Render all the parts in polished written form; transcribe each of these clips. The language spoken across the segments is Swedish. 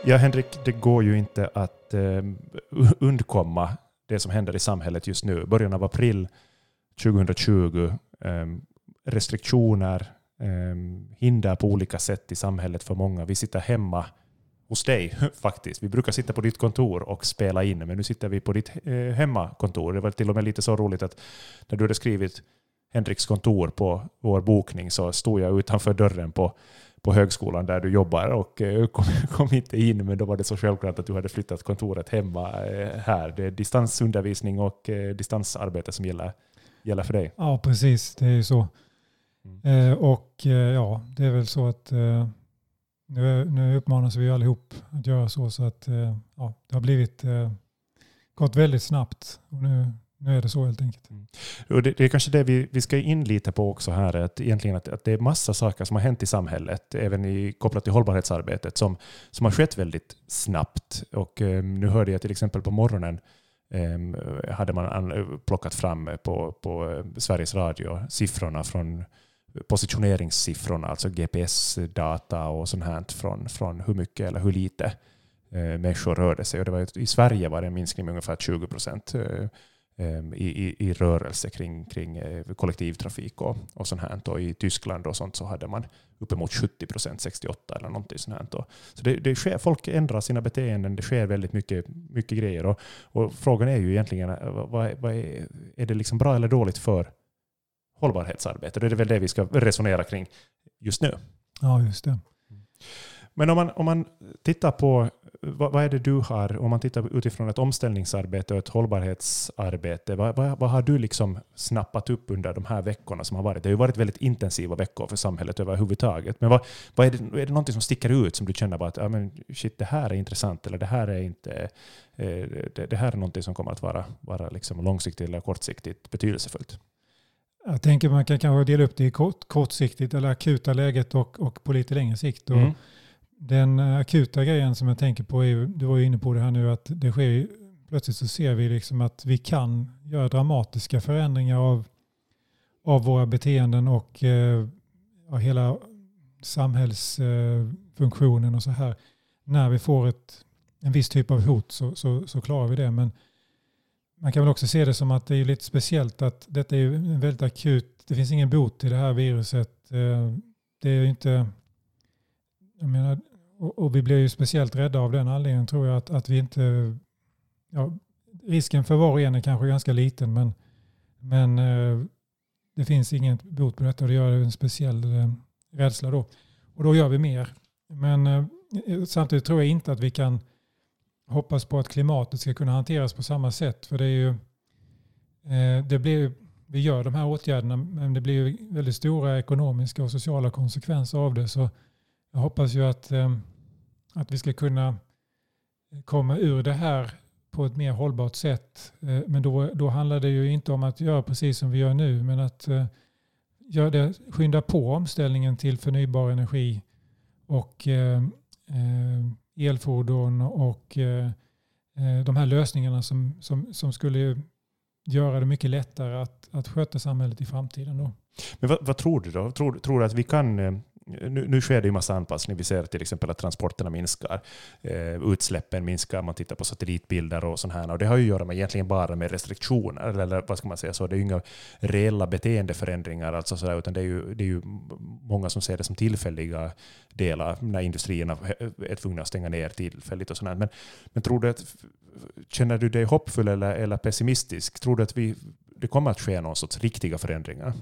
Ja, Henrik, det går ju inte att undkomma det som händer i samhället just nu. Början av april 2020, restriktioner, hinder på olika sätt i samhället för många. Vi sitter hemma hos dig faktiskt. Vi brukar sitta på ditt kontor och spela in, men nu sitter vi på ditt hemmakontor. Det var till och med lite så roligt att när du hade skrivit Henriks kontor på vår bokning så stod jag utanför dörren på högskolan där du jobbar och kom inte in, men då var det så självklart att du hade flyttat kontoret hemma här. Det är distansundervisning och distansarbete som gäller för dig. Ja, precis. Det är ju så. Ja, det är väl så att nu uppmanas vi allihop att göra så att ja, det har gått väldigt snabbt och nu är det så helt enkelt. Och det är kanske det vi ska in lite på också här, att egentligen att det är massa saker som har hänt i samhället, även kopplat till hållbarhetsarbetet, som har skett väldigt snabbt. Och nu hörde jag till exempel på morgonen hade man plockat fram på Sveriges Radio siffrorna från positioneringssiffrorna, alltså GPS-data och sånt här från hur mycket eller hur lite människor rörde sig. Och det var, i Sverige var det en minskning med ungefär 20% i rörelse kring kollektivtrafik och sånt här. Och i Tyskland och sånt så hade man uppemot 70%, 68 eller någonting sånt här. Så det sker, folk ändrar sina beteenden, det sker väldigt mycket grejer. Och frågan är ju egentligen, är det liksom bra eller dåligt för hållbarhetsarbete? Det är väl det vi ska resonera kring just nu. Ja, just det. Men om man tittar på vad är det du har, om man tittar utifrån ett omställningsarbete och ett hållbarhetsarbete, vad har du liksom snappat upp under de här veckorna som har varit? Det har ju varit väldigt intensiva veckor för samhället överhuvudtaget. Men vad är det någonting som sticker ut som du känner bara att shit, det här är intressant, eller det här är inte det här är någonting som kommer att vara liksom långsiktigt eller kortsiktigt betydelsefullt? Jag tänker man kan kanske dela upp det i kortsiktigt eller akuta läget och på lite längre sikt. Och den akuta grejen som jag tänker på är, du var ju inne på det här nu, att det sker, plötsligt så ser vi liksom att vi kan göra dramatiska förändringar av våra beteenden och hela samhällsfunktionen och så här. När vi får en viss typ av hot så klarar vi det. Men man kan väl också se det som att det är lite speciellt att detta är väldigt akut. Det finns ingen bot till det här viruset. Det är inte, jag menar, och vi blir ju speciellt rädda av den anledningen, tror jag, att vi inte, ja, risken för var och en är kanske ganska liten, men det finns ingen bot på detta och det gör en speciell rädsla då. Och då gör vi mer. Men samtidigt tror jag inte att vi kan hoppas på att klimatet ska kunna hanteras på samma sätt. För det är ju, vi gör de här åtgärderna, men det blir ju väldigt stora ekonomiska och sociala konsekvenser av det. Så jag hoppas ju att vi ska kunna komma ur det här på ett mer hållbart sätt. Men då handlar det ju inte om att göra precis som vi gör nu, men att skynda på omställningen till förnybar energi och elfordon och de här lösningarna som skulle göra det mycket lättare att sköta samhället i framtiden då. Men vad tror du då? Tror du att vi kan... Nu sker det ju massa anpassning. Vi ser till exempel att transporterna minskar. Utsläppen minskar. Man tittar på satellitbilder och sånt här. Och det har ju att göra med egentligen bara med restriktioner. Eller vad ska man säga så? Det är ju inga reella beteendeförändringar. Alltså så där, utan det är ju många som ser det som tillfälliga delar när industrierna är tvungna att stänga ner tillfälligt och sånt här. Men tror du att, känner du dig hoppfull eller pessimistisk? Tror du att det kommer att ske någon sorts riktiga förändringar?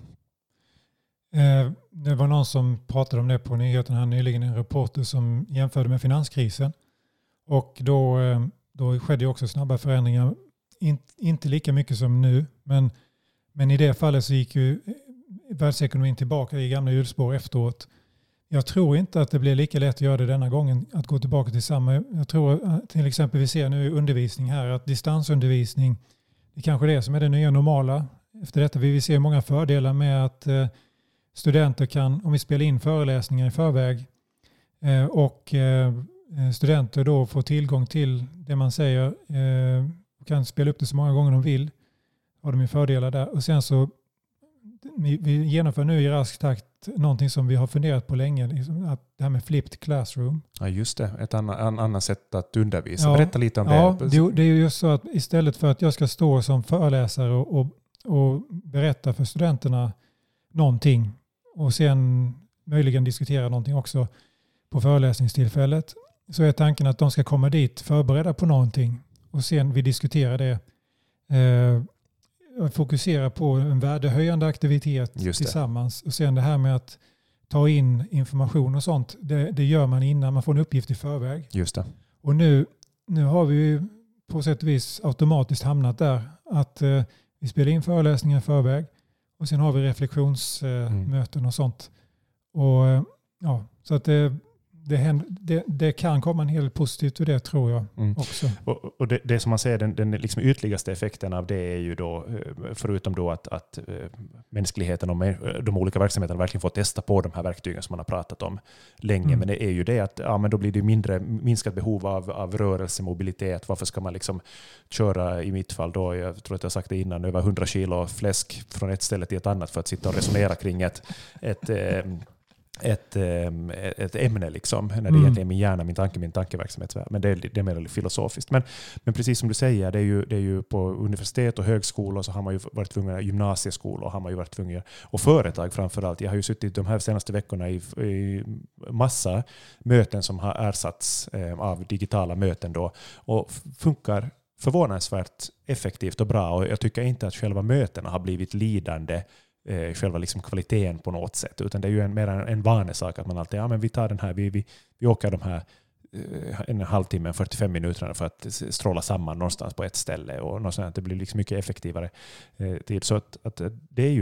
Det var någon som pratade om det på nyheten här nyligen, en reporter som jämförde med finanskrisen. Och då skedde också snabba förändringar. Inte lika mycket som nu, men i det fallet så gick ju världsekonomin tillbaka i gamla hjulspår efteråt. Jag tror inte att det blir lika lätt att göra det denna gången, att gå tillbaka till samma. Jag tror till exempel vi ser nu i undervisning här att distansundervisning, det kanske är det som är det nya normala. Efter detta vi ser många fördelar med att studenter kan, om vi spelar in föreläsningar i förväg och studenter då får tillgång till det man säger och kan spela upp det så många gånger de vill, har de ju fördelar där. Och sen så vi genomför nu i rask takt någonting som vi har funderat på länge, liksom att det här med flipped classroom. Ja, just det. Ett annat sätt att undervisa. Berätta lite om det. Ja, det är ju just så att istället för att jag ska stå som föreläsare och berätta för studenterna någonting och sen möjligen diskutera någonting också på föreläsningstillfället, så är tanken att de ska komma dit förberedda på någonting och sen vi diskuterar det. Fokusera på en värdehöjande aktivitet tillsammans. Och sen det här med att ta in information och sånt, det gör man innan man får en uppgift i förväg. Just det. Och nu har vi ju på sätt och vis automatiskt hamnat där att vi spelar in föreläsningar i förväg och sen har vi reflektionsmöten och sånt. Och så att det kan komma en hel positivt ur det, tror jag också. Och det som man säger, den liksom ytligaste effekten av det är ju då, förutom då att mänskligheten och de olika verksamheterna verkligen får testa på de här verktygen som man har pratat om länge. Men det är ju det att men då blir det minskat behov av rörelse, mobilitet. Varför ska man liksom köra, i mitt fall då, jag tror att jag sagt det innan, över 100 kilo fläsk från ett ställe till ett annat för att sitta och resonera kring ett ämne liksom, när det egentligen är min hjärna, min tankeverksamhet. Men det är mer filosofiskt. Men precis som du säger, det är ju på universitet och högskolor, så har man ju varit tvungen, gymnasieskolor har man ju varit tvungen, och företag framförallt. Jag har ju suttit de här senaste veckorna i massa möten som har ersatts av digitala möten då, och funkar förvånansvärt effektivt och bra, och jag tycker inte att själva mötena har blivit lidande själva liksom kvaliteten på något sätt, utan det är ju mer en vanesak att man alltid, men vi tar den här, vi åker de här en halvtimme, 45 minuter för att stråla samman någonstans på ett ställe, och något sånt, det blir liksom mycket effektivare tid. Så att det är ju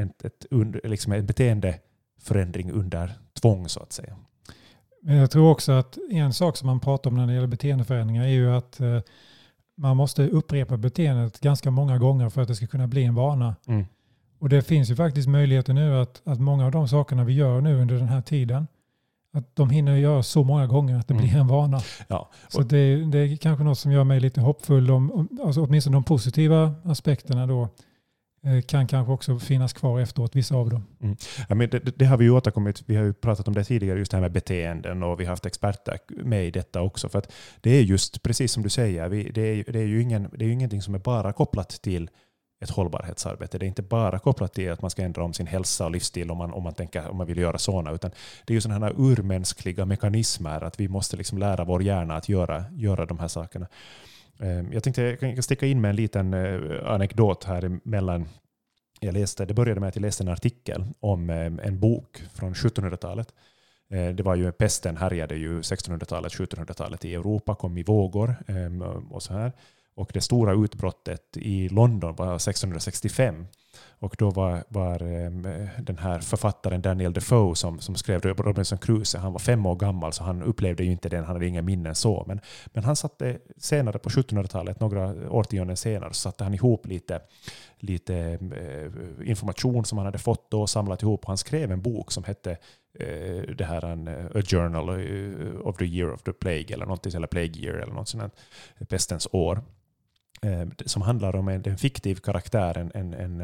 en beteendeförändring under tvång, så att säga. Men jag tror också att en sak som man pratar om när det gäller beteendeförändringar är ju att man måste upprepa beteendet ganska många gånger för att det ska kunna bli en vana. Och det finns ju faktiskt möjligheter nu att många av de sakerna vi gör nu under den här tiden, att de hinner göra så många gånger att det blir en vana. Ja. Så det är kanske något som gör mig lite hoppfull om, alltså åtminstone de positiva aspekterna då kan kanske också finnas kvar efteråt, vissa av dem. Ja, men det har vi ju återkommit, vi har ju pratat om det tidigare, just det här med beteenden, och vi har haft experter med i detta också, för att det är just precis som du säger, det är ju ingenting som är bara kopplat till ett hållbarhetsarbete. Det är inte bara kopplat till att man ska ändra om sin hälsa och livsstil om man vill göra sådana, utan det är ju sådana här urmänskliga mekanismer, att vi måste liksom lära vår hjärna att göra de här sakerna. Jag tänkte jag kan sticka in med en liten anekdot här emellan. Det började med att jag läste en artikel om en bok från 1700-talet. Det var ju, pesten härjade ju 1600-talet, 1700-talet i Europa, kom i vågor och så här. Och det stora utbrottet i London var 1665. Och då var den här författaren Daniel Defoe som skrev Robinson Crusoe, han var 5 år gammal, så han upplevde ju inte den, han hade inga minnen så. Men han satte senare på 1700-talet, några årtionden senare, så satte han ihop lite information som han hade fått och samlat ihop. Och han skrev en bok som hette det här A Journal of the Year of the Plague eller någonting, eller Plague Year eller något sånt, pestens år. Som handlar om en fiktiv karaktär, en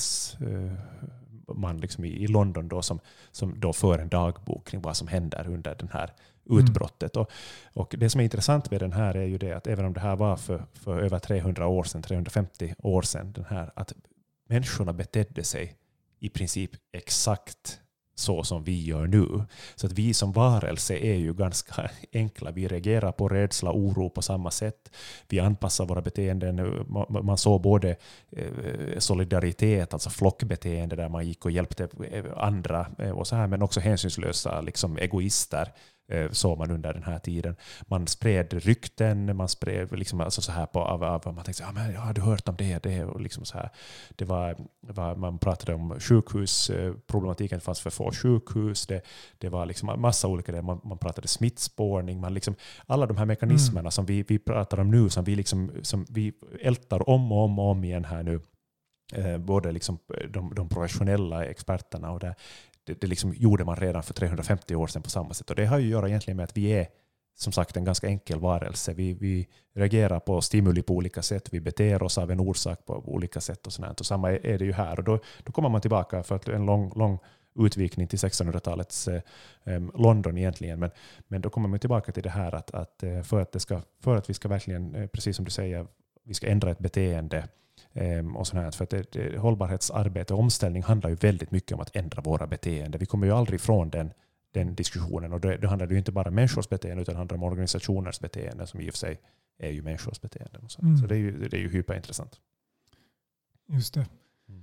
handelsman liksom i London då, som då för en dagbok kring vad som händer under den här utbrottet. Och det som är intressant med den här är ju det att även om det här var för över 350 år sedan, den här, att människorna betedde sig i princip exakt så som vi gör nu. Så att vi som varelse är ju ganska enkla. Vi reagerar på rädsla och oro på samma sätt. Vi anpassar våra beteenden. Man såg både solidaritet, alltså flockbeteende där man gick och hjälpte andra och så här, men också hänsynslösa liksom egoister såg man under den här tiden. Man spred rykten, man spred liksom, alltså så här man tänkte jag hade hört om det och liksom så här. Det var man pratade om sjukhusproblematiken, det fanns för få sjukhus, det var liksom massa olika där, man pratade smittspårning, man liksom alla de här mekanismerna som vi pratar om nu, som vi ältar om och om igen här nu, både liksom de professionella experterna och det liksom gjorde man redan för 350 år sedan på samma sätt. Och det har ju att göra egentligen med att vi är som sagt en ganska enkel varelse. Vi reagerar på stimuli på olika sätt. Vi beter oss av en orsak på olika sätt och sådant. Och samma är det ju här. Och då kommer man tillbaka för en lång utvikning till 1600-talets London egentligen. Men då kommer man tillbaka till det här att för att vi ska verkligen, precis som du säger, vi ska ändra ett beteende och sånt här. För att hållbarhetsarbete och omställning handlar ju väldigt mycket om att ändra våra beteenden. Vi kommer ju aldrig ifrån den diskussionen. Och det handlar ju inte bara om människors beteende utan det handlar om organisationers beteende som i och för sig är ju människors beteende. Och så. Så det är ju hyperintressant. Just det.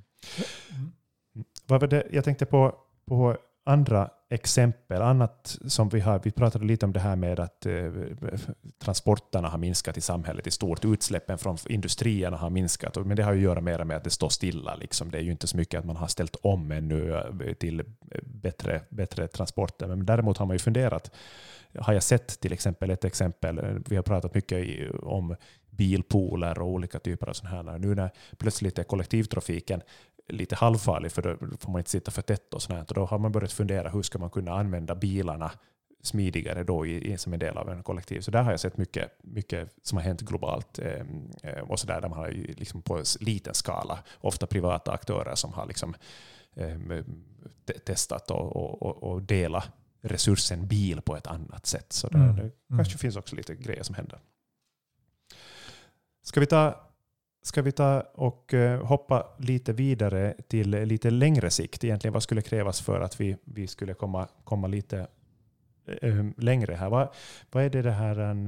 Vad var det? Jag tänkte på andra exempel. Annat som vi pratade lite om det här med att transporterna har minskat i samhället i stort. Utsläppen från industrierna har minskat. Men det har ju att göra mer med att det står stilla. Liksom. Det är ju inte så mycket att man har ställt om ännu till bättre transporter. Men däremot har man ju funderat. Har jag sett till exempel ett exempel. Vi har pratat mycket om bilpooler och olika typer av sådana här. Nu när plötsligt är kollektivtrafiken lite halvfarlig för då får man inte sitta för tätt och sådär. Och då har man börjat fundera hur ska man kunna använda bilarna smidigare då som en del av en kollektiv. Så där har jag sett mycket som har hänt globalt och sådär där man har liksom på liten skala ofta privata aktörer som har liksom testat och dela resursen bil på ett annat sätt. Så det kanske finns också lite grejer som händer. Ska vi ta och hoppa lite vidare till lite längre sikt? Egentligen vad skulle krävas för att vi skulle komma lite längre här? Vad är det här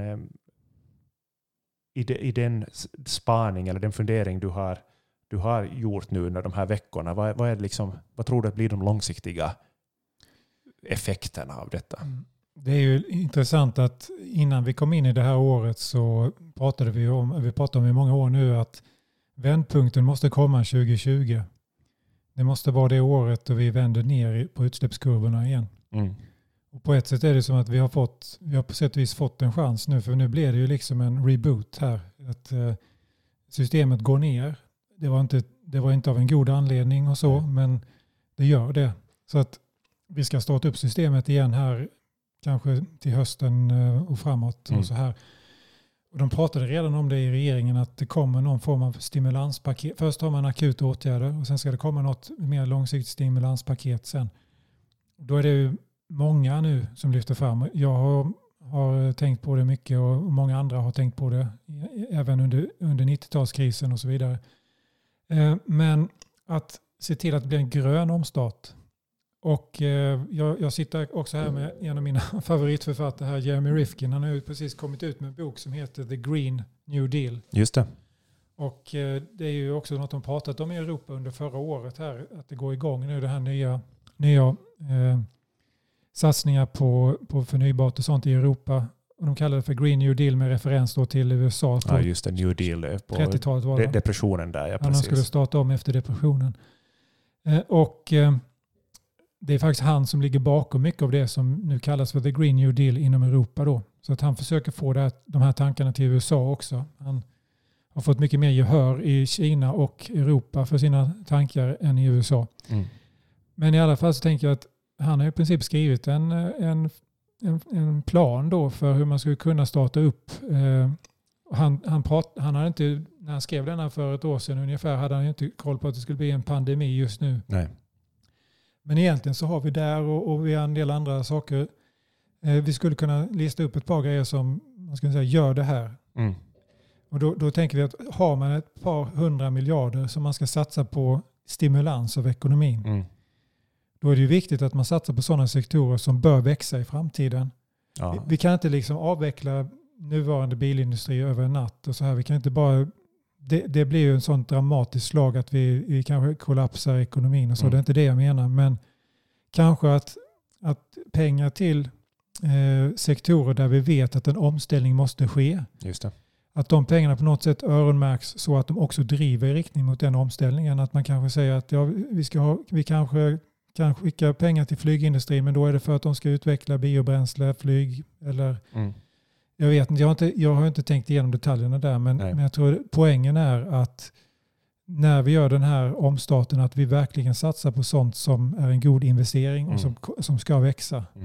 i den spaning eller den fundering du har gjort nu under de här veckorna? Vad är det liksom, vad tror du att blir de långsiktiga effekterna av detta? Det är ju intressant att innan vi kom in i det här året så pratade vi om i många år nu att vändpunkten måste komma 2020. Det måste vara det året då vi vänder ner på utsläppskurvorna igen. Och på ett sätt är det som att vi har på sätt och vis fått en chans nu, för nu blir det ju liksom en reboot här. Att systemet går ner. Det var inte av en god anledning och så, men det gör det. Så att vi ska starta upp systemet igen här kanske till hösten och framåt och så här. Och de pratade redan om det i regeringen att det kommer någon form av stimulanspaket. Först har man akuta åtgärder och sen ska det komma något mer långsiktigt stimulanspaket sen. Då är det ju många nu som lyfter fram. Jag har tänkt på det mycket och många andra har tänkt på det även under 90-talskrisen och så vidare. Men att se till att det blir en grön omstart. Och jag sitter också här med en av mina favoritförfattare här, Jeremy Rifkin. Han har ju precis kommit ut med en bok som heter The Green New Deal. Just det. Och det är ju också något de pratat om i Europa under förra året här. Att det går igång nu, det här nya satsningar på förnybart och sånt i Europa. Och de kallar det för Green New Deal med referens då till USA. Ja, just det. New Deal på 30-talet var det. Depressionen där, ja, precis. De skulle starta om efter depressionen. Och det är faktiskt han som ligger bakom mycket av det som nu kallas för The Green New Deal inom Europa då. Så att han försöker få de här tankarna till USA också. Han har fått mycket mer gehör i Kina och Europa för sina tankar än i USA. Men i alla fall så tänker jag att han har i princip skrivit en plan då för hur man skulle kunna starta upp. Han hade inte, när han skrev den här för ett år sedan ungefär, hade han inte koll på att det skulle bli en pandemi just nu. Nej. Men egentligen så har vi där och vi har en del andra saker. Vi skulle kunna lista upp ett par grejer som man skulle säga gör det här. Och då tänker vi att har man ett par 100 miljarder som man ska satsa på stimulans av ekonomin. Då är det ju viktigt att man satsar på sådana sektorer som bör växa i framtiden. Ja. Vi kan inte liksom avveckla nuvarande bilindustri över en natt och så här. Vi kan inte bara... Det blir ju en sån dramatisk slag att vi kanske kollapsar ekonomin och så. Det är inte det jag menar. Men kanske att pengar till sektorer där vi vet att en omställning måste ske. Just det. Att de pengarna på något sätt öronmärks så att de också driver i riktning mot den omställningen. Att man kanske säger att vi kanske kan skicka pengar till flygindustrin, men då är det för att de ska utveckla biobränsle, flyg eller... Jag vet inte, jag har inte tänkt igenom detaljerna där, men jag tror poängen är att när vi gör den här omstarten att vi verkligen satsar på sånt som är en god investering och som ska växa.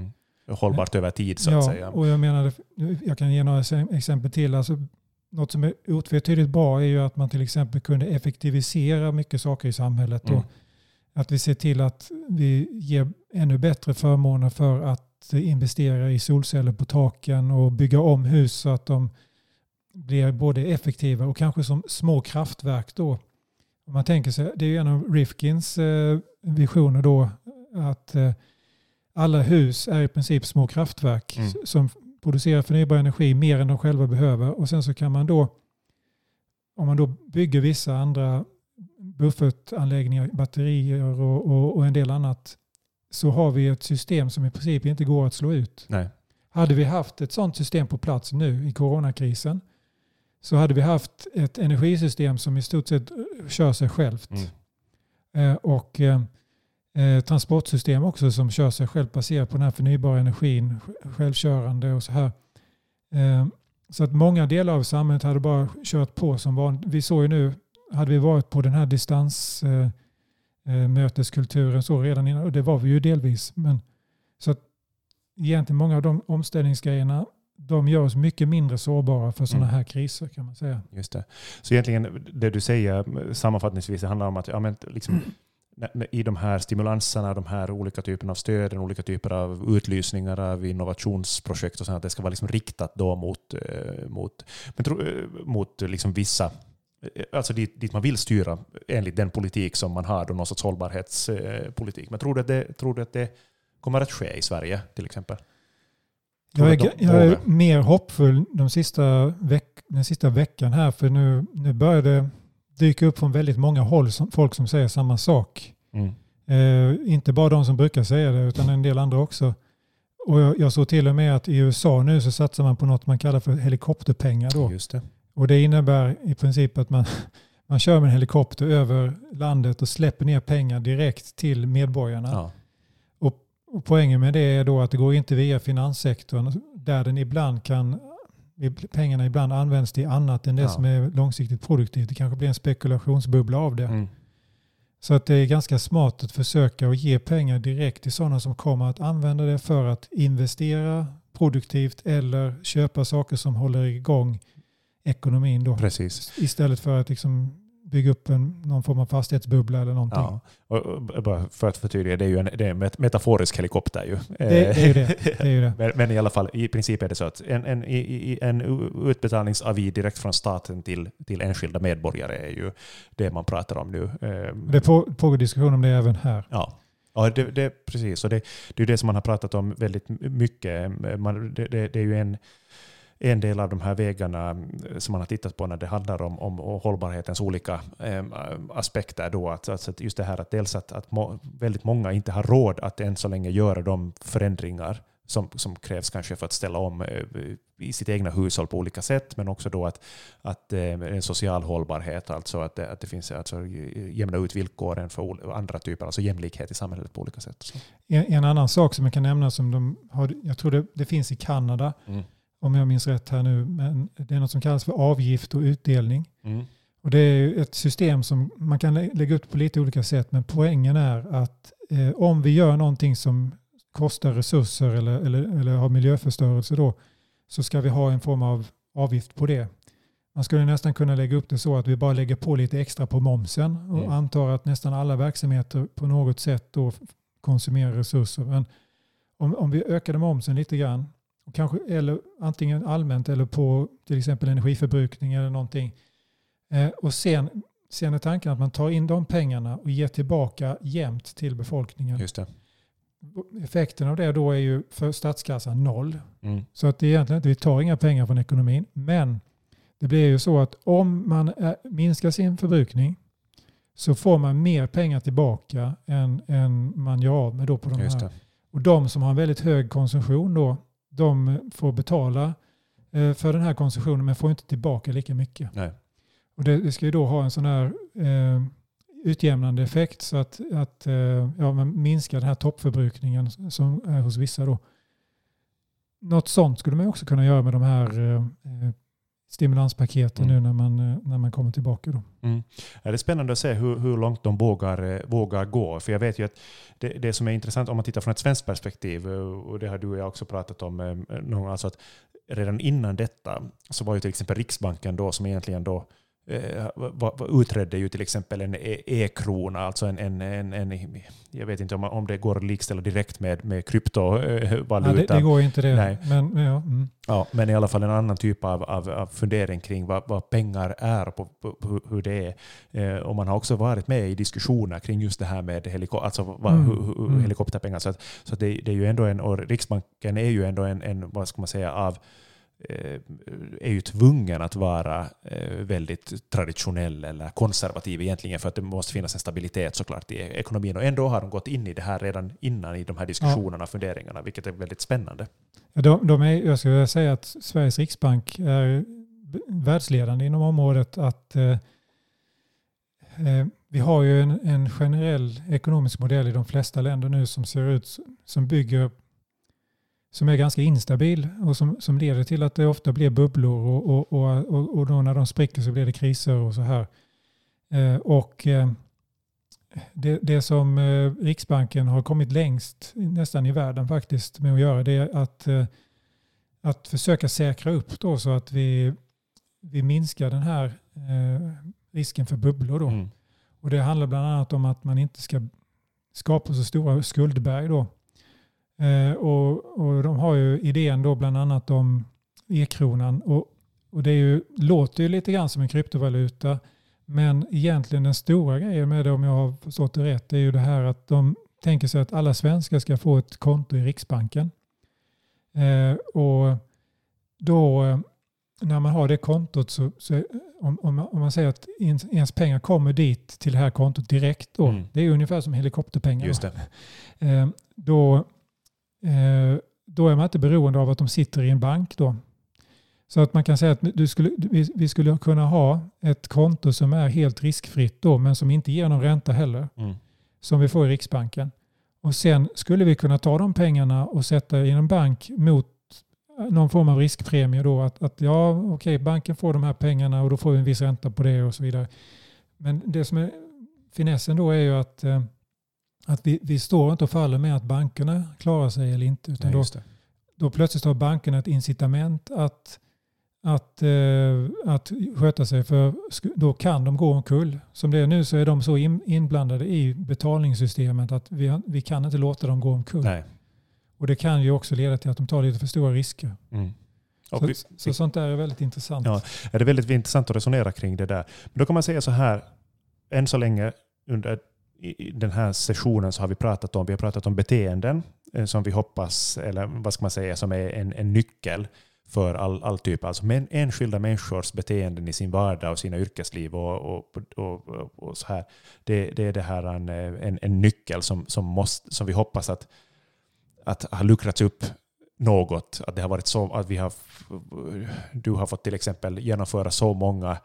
hållbart över tid så att säga. Och jag menar, jag kan ge några exempel till. Alltså, något som är otvetydigt bra är ju att man till exempel kunde effektivisera mycket saker i samhället. Och att vi ser till att vi ger ännu bättre förmåner för att investera i solceller på taken och bygga om hus så att de blir både effektiva och kanske som små kraftverk då. Om man tänker sig, det är ju en av Rifkins visioner då, att alla hus är i princip små kraftverk som producerar förnybar energi mer än de själva behöver. Och sen så kan man då, om man då bygger vissa andra buffertanläggningar, batterier och en del annat, så har vi ett system som i princip inte går att slå ut. Nej. Hade vi haft ett sådant system på plats nu i coronakrisen, så hade vi haft ett energisystem som i stort sett kör sig självt. Och transportsystem också som kör sig själv baserat på den här förnybara energin, självkörande och så här. Så att många delar av samhället hade bara kört på som vanligt. Vi såg ju nu, hade vi varit på den här distansmöteskulturen så redan innan, och det var vi ju delvis. Men, så att egentligen många av de omställningsgrejerna, de gör oss mycket mindre sårbara för sådana här kriser kan man säga. Just det. Så egentligen det du säger sammanfattningsvis handlar om att liksom, i de här stimulanserna, de här olika typerna av stöden, olika typer av utlysningar av innovationsprojekt och sånt, att det ska vara liksom riktat då mot liksom vissa, alltså dit man vill styra enligt den politik som man har, då någon sorts hållbarhetspolitik. Men tror du att det kommer att ske i Sverige till exempel? Jag är mer hoppfull den sista veckan här, för nu börjar det dyka upp från väldigt många håll folk som säger samma sak. Inte bara de som brukar säga det, utan en del andra också. Och jag såg till och med att i USA nu så satsar man på något man kallar för helikopterpengar då. Just det. Och det innebär i princip att man kör med en helikopter över landet och släpper ner pengar direkt till medborgarna. Ja. Och poängen med det är då att det går inte via finanssektorn, där pengarna ibland används till annat än det som är långsiktigt produktivt. Det kanske blir en spekulationsbubbla av det. Så att det är ganska smart att försöka att ge pengar direkt till sådana som kommer att använda det för att investera produktivt eller köpa saker som håller igång ekonomin då. Precis. Istället för att liksom bygga upp någon form av fastighetsbubbla eller någonting. Ja. Och bara för att förtydliga, det är en metaforisk helikopter ju. Det är ju det. Men i alla fall, i princip är det så att en utbetalningsavi direkt från staten till enskilda medborgare är ju det man pratar om nu. Det pågår diskussion om det även här. Ja, det precis. Och det är ju det som man har pratat om väldigt mycket. Det är ju en del av de här vägarna som man har tittat på när det handlar om hållbarhetens olika aspekter då, att just det här att dels att väldigt många inte har råd att än så länge göra de förändringar som krävs kanske för att ställa om i sitt egna hushåll på olika sätt, men också då att en social hållbarhet, alltså att det finns alltså jämna ut villkoren för andra typer, alltså jämlikhet i samhället på olika sätt. Så. En annan sak som jag kan nämna som jag tror det finns i Kanada, om jag minns rätt här nu, men det är något som kallas för avgift och utdelning. Och det är ett system som man kan lägga ut på lite olika sätt, men poängen är att om vi gör någonting som kostar resurser eller har miljöförstörelse då, så ska vi ha en form av avgift på det. Man skulle nästan kunna lägga upp det så att vi bara lägger på lite extra på momsen och antar att nästan alla verksamheter på något sätt då konsumerar resurser. Men om vi ökade momsen lite grann, kanske, eller antingen allmänt eller på till exempel energiförbrukning eller någonting. Och sen är tanken att man tar in de pengarna och ger tillbaka jämnt till befolkningen. Just det. Effekten av det då är ju för statskassan 0. Så att det är egentligen inte, vi tar inga pengar från ekonomin. Men det blir ju så att om man minskar sin förbrukning så får man mer pengar tillbaka än man gör av med då på de Just här. det. Och de som har en väldigt hög konsumtion då, de får betala för den här konsumtionen men får inte tillbaka lika mycket. Nej. Och det ska ju då ha en sån här utjämnande effekt så att man minskar den här toppförbrukningen som är hos vissa då. Något sånt skulle man också kunna göra med de här stimulanspaketen nu när man kommer tillbaka då. Det är spännande att se hur långt de vågar gå. För jag vet ju att det som är intressant om man tittar från ett svenskt perspektiv, och det har du och jag också pratat om, alltså att redan innan detta så var ju till exempel Riksbanken då, som egentligen då utredde ju till exempel en e-krona, alltså en jag vet inte om det går att likställa direkt med kryptovaluta. Det går inte det. Nej. Men, men i alla fall en annan typ av fundering kring vad pengar är och hur det är. Och man har också varit med i diskussioner kring just det här med helikopterpengar. Så det är ju ändå och Riksbanken är ju ändå en vad ska man säga, är ju tvungen att vara väldigt traditionell eller konservativ egentligen, för att det måste finnas en stabilitet såklart i ekonomin. Och ändå har de gått in i det här redan innan i de här diskussionerna och funderingarna, vilket är väldigt spännande. Jag skulle säga att Sveriges Riksbank är världsledande inom området att vi har ju en generell ekonomisk modell i de flesta länder nu som ser ut som är ganska instabil och som leder till att det ofta blir bubblor och då när de spricker så blir det kriser och så här. Det som Riksbanken har kommit längst nästan i världen faktiskt med att göra, det är att försöka säkra upp då så att vi minskar den här risken för bubblor då. Och det handlar bland annat om att man inte ska skapa så stora skuldberg då. Och de har ju idén då bland annat om e-kronan och det låter ju lite grann som en kryptovaluta, men egentligen den stora grejen med det, om jag har förstått det rätt, är ju det här att de tänker sig att alla svenskar ska få ett konto i Riksbanken. Och då när man har det kontot så om man säger att ens pengar kommer dit till det här kontot direkt då, det är ju ungefär som helikopterpengar. Just det. Då är man inte beroende av att de sitter i en bank då. Så att man kan säga att vi skulle kunna ha ett konto som är helt riskfritt då, men som inte ger någon ränta heller. Som vi får i Riksbanken. Och sen skulle vi kunna ta de pengarna och sätta i en bank mot någon form av riskpremie då. Att banken får de här pengarna och då får vi en viss ränta på det och så vidare. Men det som är finessen då är ju att vi står inte och faller med att bankerna klarar sig eller inte. Utan då plötsligt har bankerna ett incitament att sköta sig, för då kan de gå omkull. Som det är nu så är de så inblandade i betalningssystemet att vi kan inte låta dem gå omkull. Nej. Och det kan ju också leda till att de tar lite för stora risker. Så sånt där är väldigt intressant. Ja, det är väldigt intressant att resonera kring det där. Men då kan man säga så här, än så länge under i den här sessionen så har vi pratat om beteenden som vi hoppas, eller vad ska man säga, som är en nyckel för all typ, alltså enskilda människors beteenden i sin vardag och sina yrkesliv och så här. Det är det här en nyckel som vi hoppas att har luckrats upp något, att det har varit så att du har fått till exempel genomföra så många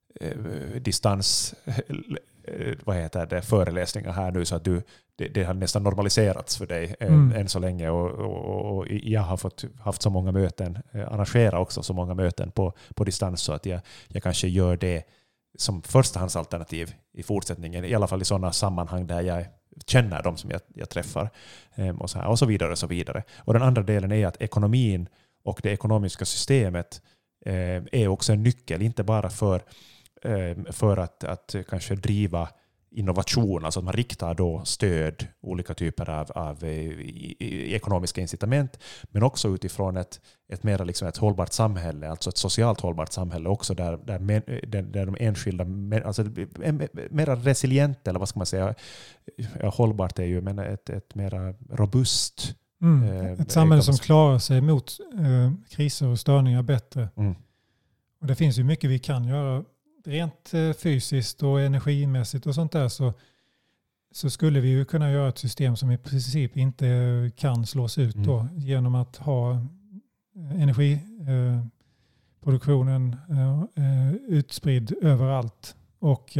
föreläsningar här nu så att det har nästan normaliserats för dig än så länge, och jag har haft så många möten, arrangera också så många möten på distans, så att jag kanske gör det som förstahandsalternativ i fortsättningen, i alla fall i sådana sammanhang där jag känner dem som jag träffar och så vidare och så vidare. Och den andra delen är att ekonomin och det ekonomiska systemet är också en nyckel, inte bara för att kanske driva innovation, alltså att man riktar då stöd, olika typer av ekonomiska incitament, men också utifrån ett mer liksom ett hållbart samhälle, alltså ett socialt hållbart samhälle också, där de enskilda, alltså mer resilient, eller vad ska man säga, hållbart är ju, men ett mer robust ett samhälle som klarar sig mot kriser och störningar bättre. Och det finns ju mycket vi kan göra rent fysiskt och energimässigt och sånt där, så skulle vi ju kunna göra ett system som i princip inte kan slås ut då, genom att ha energiproduktionen utspridd överallt. Och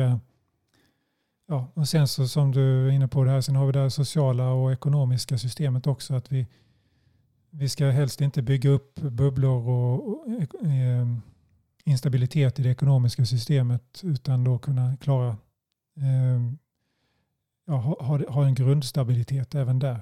sen så, som du är inne på det här, sen har vi det sociala och ekonomiska systemet också, att vi ska helst inte bygga upp bubblor och instabilitet i det ekonomiska systemet utan då kunna klara ha en grundstabilitet även där.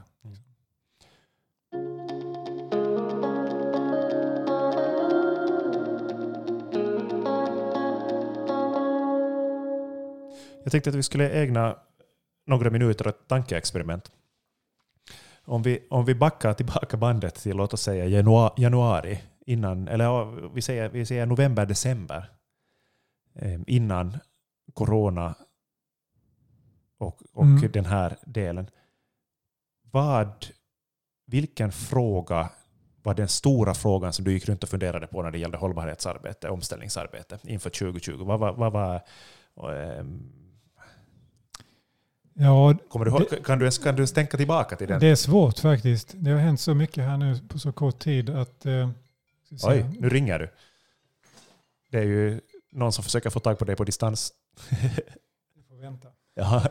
Jag tänkte att vi skulle ägna några minuter åt ett tankeexperiment. Om vi backar tillbaka bandet till, låt oss säga, januari innan, eller vi säger november, december innan corona och den här delen. Vilken fråga var den stora frågan som du gick runt och funderade på när det gällde hållbarhetsarbete, omställningsarbete inför 2020? Vad var ja, kan du ens tänka tillbaka till den? Det är svårt faktiskt. Det har hänt så mycket här nu på så kort tid att... Oj, nu ringer du. Det är ju någon som försöker få tag på dig på distans. Du får vänta. Ja.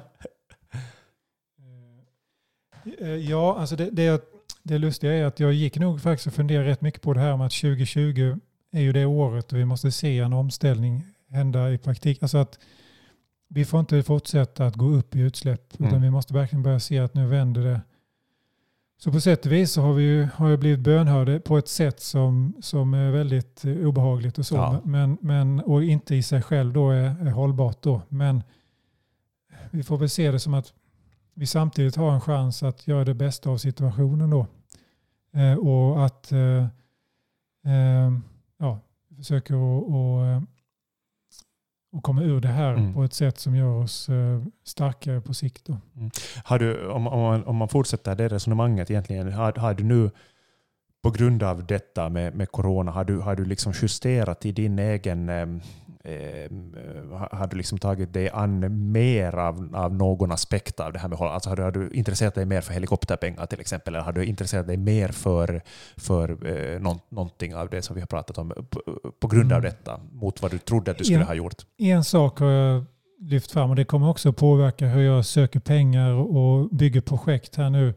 Ja, alltså det lustiga är att jag gick nog faktiskt och funderade rätt mycket på det här om att 2020 är ju det året och vi måste se en omställning hända i praktik. Alltså att vi får inte fortsätta att gå upp i utsläpp utan vi måste verkligen börja se att nu vänder det. Så på sätt och vis så har jag blivit bönhörd på ett sätt som är väldigt obehagligt och så. Ja. Men, och inte i sig själv då är hållbart då. Men vi får väl se det som att vi samtidigt har en chans att göra det bästa av situationen då. Och att försöka och komma ur det här på ett sätt som gör oss starkare på sikt då. Har du, om man fortsätter det resonemanget egentligen, har du nu på grund av detta med corona, har du liksom justerat i din egen, har du liksom tagit dig an mer av någon aspekt av det här med håll? Alltså har du intresserat dig mer för helikopterpengar till exempel, eller har du intresserat dig mer för någonting av det som vi har pratat om på grund av detta mot vad du trodde att du skulle ha gjort? En sak har jag lyft fram och det kommer också påverka hur jag söker pengar och bygger projekt här nu.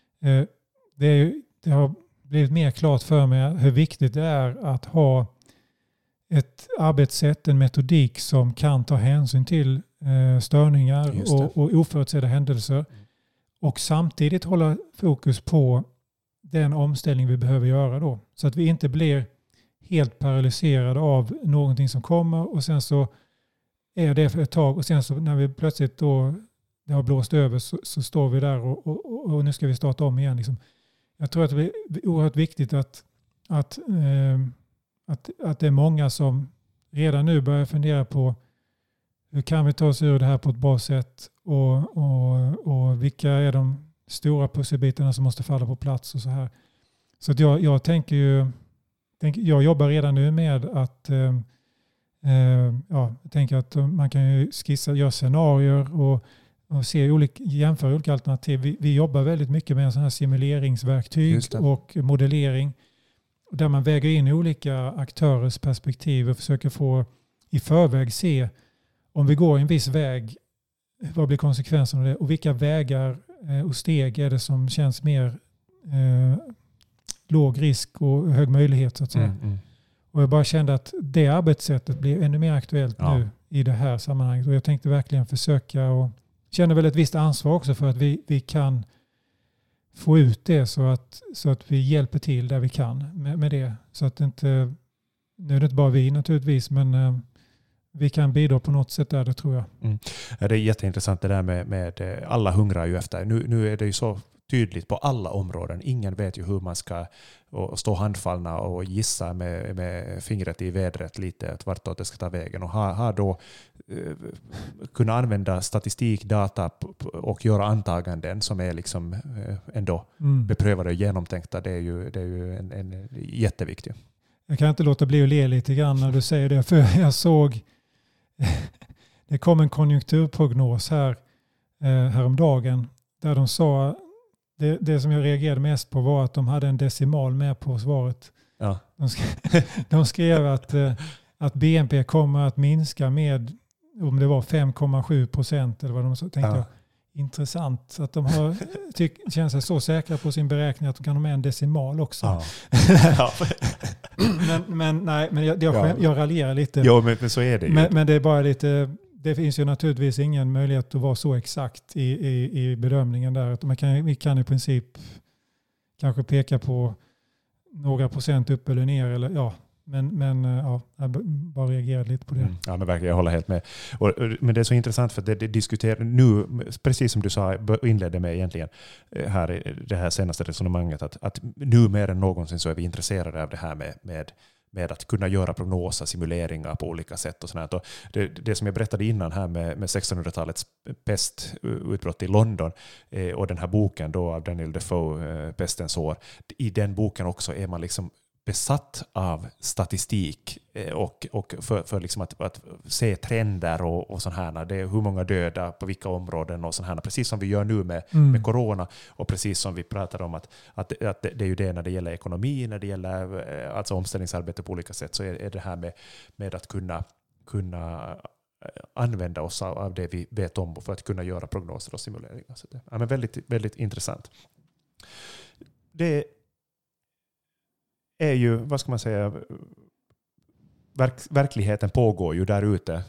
Det har blivit mer klart för mig hur viktigt det är att ha ett arbetssätt, en metodik som kan ta hänsyn till störningar och oförutsedda händelser och samtidigt hålla fokus på den omställning vi behöver göra då. Så att vi inte blir helt paralyserade av någonting som kommer och sen så är det för ett tag och sen så när vi plötsligt då det har blåst över så står vi där och nu ska vi starta om igen liksom. Jag tror att det är oerhört viktigt att det är många som redan nu börjar fundera på hur kan vi ta oss ur det här på ett bra sätt och vilka är de stora pusselbitarna som måste falla på plats och så här. Så att jag jobbar redan nu med att jag tänker att man kan ju göra scenarier och jämföra olika alternativ. Vi jobbar väldigt mycket med en sån här simuleringsverktyg och modellering där man väger in olika aktörers perspektiv och försöker få i förväg se om vi går en viss väg, vad blir konsekvenserna av det och vilka vägar och steg är det som känns mer låg risk och hög möjlighet så att säga. Och jag bara kände att det arbetssättet blir ännu mer aktuellt nu i det här sammanhanget och jag tänkte verkligen försöka och känner väl ett visst ansvar också för att vi kan få ut det så att vi hjälper till där vi kan med det. Så att inte, nu är det inte bara vi naturligtvis, men vi kan bidra på något sätt där, det tror jag. Ja, det är jätteintressant det där med alla hungrar ju efter. Nu är det ju så tydligt på alla områden. Ingen vet ju hur man ska stå handfallna och gissa med fingret i vädret lite vartåt det ska ta vägen. Och ha då kunna använda statistik, data och göra antaganden som är liksom ändå beprövade och genomtänkta. Det är ju en jätteviktig. Jag kan inte låta bli att le lite grann när du säger det. För jag såg det kom en konjunkturprognos häromdagen där de sa det som jag reagerade mest på var att de hade en decimal med på svaret. Ja. De skrev att BNP kommer att minska med om det var 5,7% eller vad de så tänkte jag. intressant att de har känner sig så säkra på sin beräkning att de kan ha med en decimal också. Ja. men jag raljerar lite. Jo, men så är det ju. Men det är bara lite... Det finns ju naturligtvis ingen möjlighet att vara så exakt i bedömningen där. Vi kan i princip kanske peka på några procent upp eller ner. Eller, ja. Men jag bara reagerat lite på det. Ja, men verkligen, jag håller helt med. Men det är så intressant för att det diskuterar nu, precis som du sa, inledde med egentligen här i det här senaste resonemanget, att nu mer än någonsin så är vi intresserade av det här med att kunna göra prognoser, simuleringar på olika sätt och sånt. Och det som jag berättade innan här med 1600-talets pestutbrott i London och den här boken då av Daniel Defoe, Pestens år, i den boken också är man liksom besatt av statistik och för liksom att se trender och sånt här. Det är hur många döda på vilka områden och sånt här. Precis som vi gör nu med corona och precis som vi pratar om att det är ju det när det gäller ekonomi, när det gäller alltså omställningsarbete på olika sätt, så är det här med att kunna använda oss av det vi vet om för att kunna göra prognoser och simuleringar. Så det är väldigt, väldigt intressant. Det är ju, vad ska man säga, verkligheten pågår ju där ute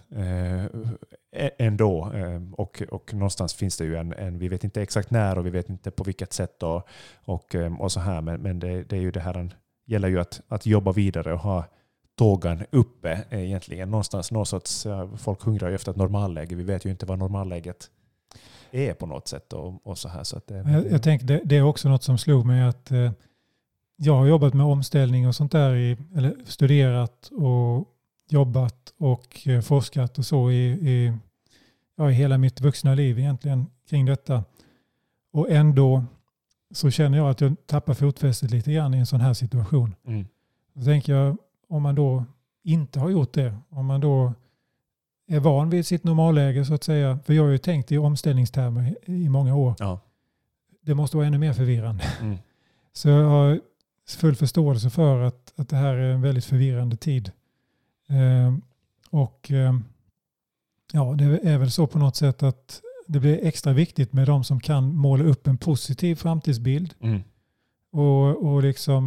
ändå och någonstans finns det ju en vi vet inte exakt när och vi vet inte på vilket sätt och så här, men det är ju det här, gäller ju att jobba vidare och ha tågan uppe egentligen någonstans, någon sorts, folk hungrar ju efter ett normalläge, vi vet ju inte vad normalläget är på något sätt och så här, så att jag tänker det är också något som slog mig att jag har jobbat med omställning och sånt där, eller studerat och jobbat och forskat och så i hela mitt vuxna liv egentligen kring detta. Och ändå så känner jag att jag tappar fotfästet lite grann i en sån här situation. Då tänker jag, om man då inte har gjort det, om man då är van vid sitt normalläge så att säga, för jag har ju tänkt i omställningstermer i många år. Ja. Det måste vara ännu mer förvirrande. Så jag har full förståelse för att det här är en väldigt förvirrande tid. Det är väl så på något sätt att det blir extra viktigt med de som kan måla upp en positiv framtidsbild. Och liksom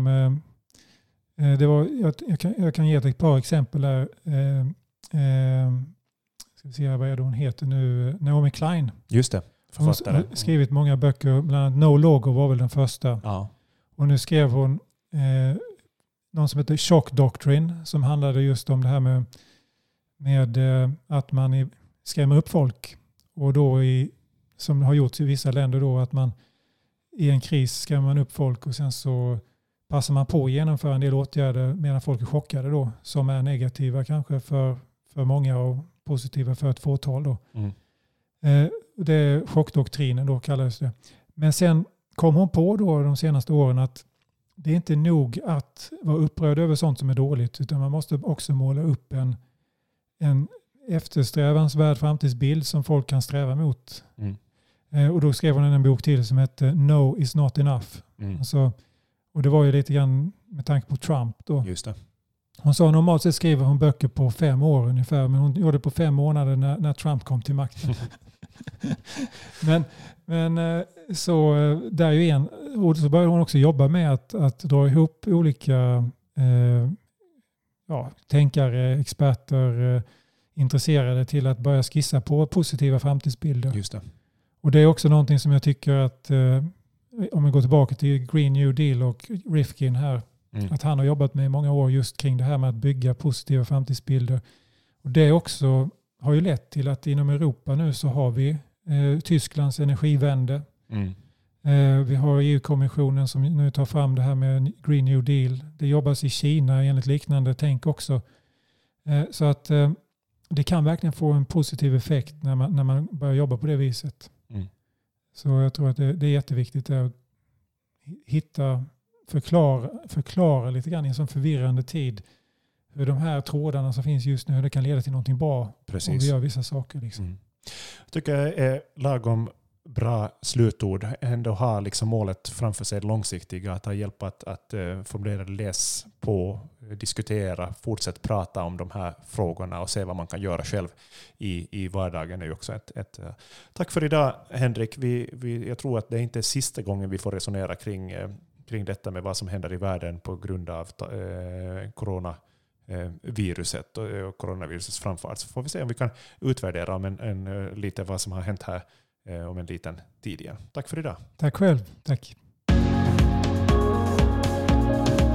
jag kan ge ett par exempel där. Ska vi se vad är det hon heter nu? Naomi Klein. Just det, författare. Hon har skrivit många böcker, bland annat No Logo var väl den första. Ja. Och nu skrev hon någon som heter Shock Doctrine, som handlade just om det här med att man skrämmer upp folk. Och då som har gjorts i vissa länder då, att man i en kris skrämmer man upp folk och sen så passar man på att genomföra en del åtgärder medan folk är chockade då, som är negativa kanske för många och positiva för ett fåtal då. Det är chockdoktrinen då kallades det. Men sen kom hon på då de senaste åren att det är inte nog att vara upprörd över sånt som är dåligt, utan man måste också måla upp en eftersträvansvärd framtidsbild som folk kan sträva mot. Och då skrev hon en bok till som heter No is not enough. Alltså, och det var ju lite grann med tanke på Trump då. Just det. Hon sa normalt sett skriver hon böcker på 5 år ungefär, men hon gjorde det på 5 månader när Trump kom till makten. Men så där är ju en, och så började hon också jobba med att dra ihop olika tänkare, experter, intresserade till att börja skissa på positiva framtidsbilder. Just det. Och det är också någonting som jag tycker att om vi går tillbaka till Green New Deal och Rifkin här, att han har jobbat med i många år just kring det här med att bygga positiva framtidsbilder. Och det också har ju lett till att inom Europa nu så har vi Tysklands energivände. Vi har EU-kommissionen som nu tar fram det här med Green New Deal. Det jobbas i Kina enligt liknande tänk också. Så att det kan verkligen få en positiv effekt när man börjar jobba på det viset. Så jag tror att det är jätteviktigt att förklara lite grann i en sån förvirrande tid hur de här trådarna som finns just nu, hur det kan leda till någonting bra. Precis. Om vi gör vissa saker. Liksom. Jag tycker det är lagom bra slutord. Ändå ha liksom målet framför sig långsiktiga, att ha hjälp att formulera, läs på, diskutera, fortsätt prata om de här frågorna och se vad man kan göra själv i vardagen är ju också ett tack för idag, Henrik. Jag tror att det inte är sista gången vi får resonera kring detta med vad som händer i världen på grund av coronaviruset och coronavirusets framfart. Så får vi se om vi kan utvärdera om lite vad som har hänt här om en liten tid igen. Tack för idag. Tack själv. Tack.